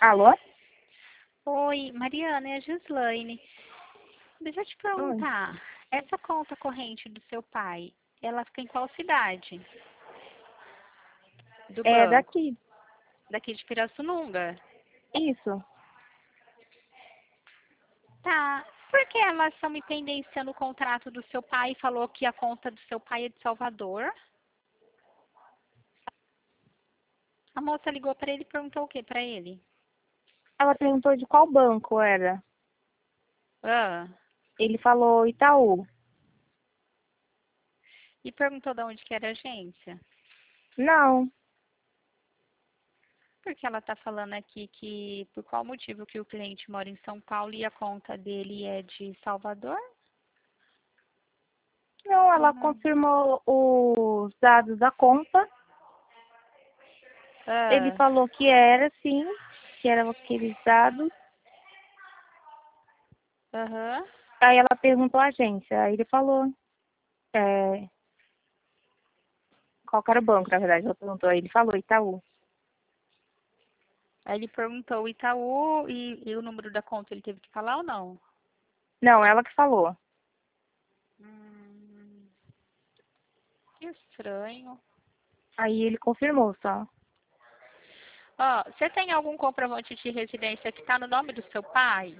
Alô? Oi, Mariana, é a Gislaine. Deixa eu te Oi. perguntar, essa conta corrente do seu pai, ela fica em qual cidade? Do É banco? daqui. Daqui de Pirassununga? Isso. Tá. Por que elas estão me pendenciando o contrato do seu pai e falou que a conta do seu pai é de Salvador? A moça ligou para ele e perguntou o que para ele? Ela perguntou de qual banco era. Ah, Ele falou Itaú. e perguntou de onde que era a agência? Não. Porque ela está falando aqui que por qual motivo que o cliente mora em São Paulo e a conta dele é de Salvador? Não, ela Uhum. confirmou os dados da conta. Ele Ah, falou que era, sim, que eram aqueles dados. aham. Aí ela perguntou à agência. Aí ele falou qual que era o banco, na verdade. Ela perguntou. Aí ele falou Itaú. Aí ele perguntou o Itaú e o número da conta ele teve que falar ou não? Não, ela que falou. Hum, que estranho. Aí ele confirmou só. Ó, você tem algum comprovante de residência que está no nome do seu pai?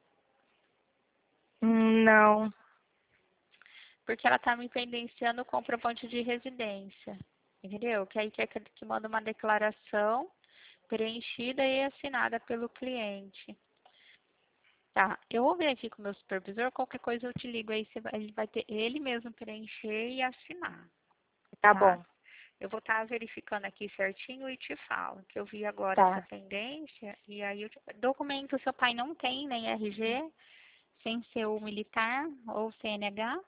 Não. Porque ela está me pendenciando o comprovante de residência. Entendeu? Que aí quer que manda uma declaração preenchida e assinada pelo cliente. Tá, eu vou ver aqui com o meu supervisor, qualquer coisa eu te ligo aí, ele vai ter ele mesmo preencher e assinar, Tá tá? bom. Eu vou estar verificando aqui certinho e te falo, que eu vi agora essa Tá. pendência, e aí documento seu pai não tem, nem RG, sem ser o militar ou CNH?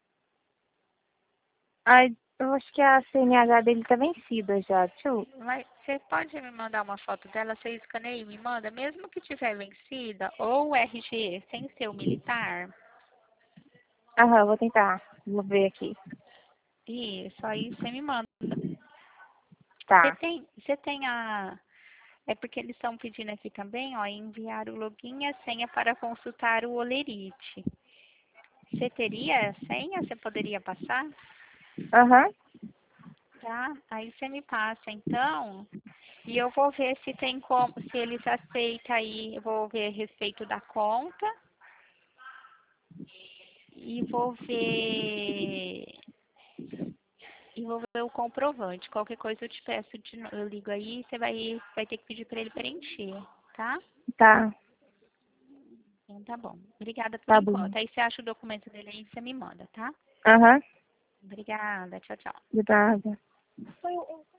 Ai, eu acho que a CNH dele tá vencida já. Deixa eu... Mas você pode me mandar uma foto dela, você escaneia e me manda, mesmo que tiver vencida, ou o RG sem ser o militar? Aham, vou tentar. Vou ver aqui. Isso, aí você me manda. Tá. Você tem a. É porque eles estão pedindo aqui também, ó, enviar o login e a senha para consultar o Olerite. Você teria a senha? Você poderia passar? Aham. Tá? Aí você me passa, então. E eu vou ver se tem como, se eles aceitam aí, eu vou ver a respeito da conta e vou ver o comprovante. Qualquer coisa eu te peço, eu ligo aí, você vai ter que pedir para ele preencher, tá? Tá. Então tá bom. Obrigada por Tá bom. enquanto. Aí você acha o documento dele aí e você me manda, tá? Aham. Obrigada. Tchau, tchau. De nada.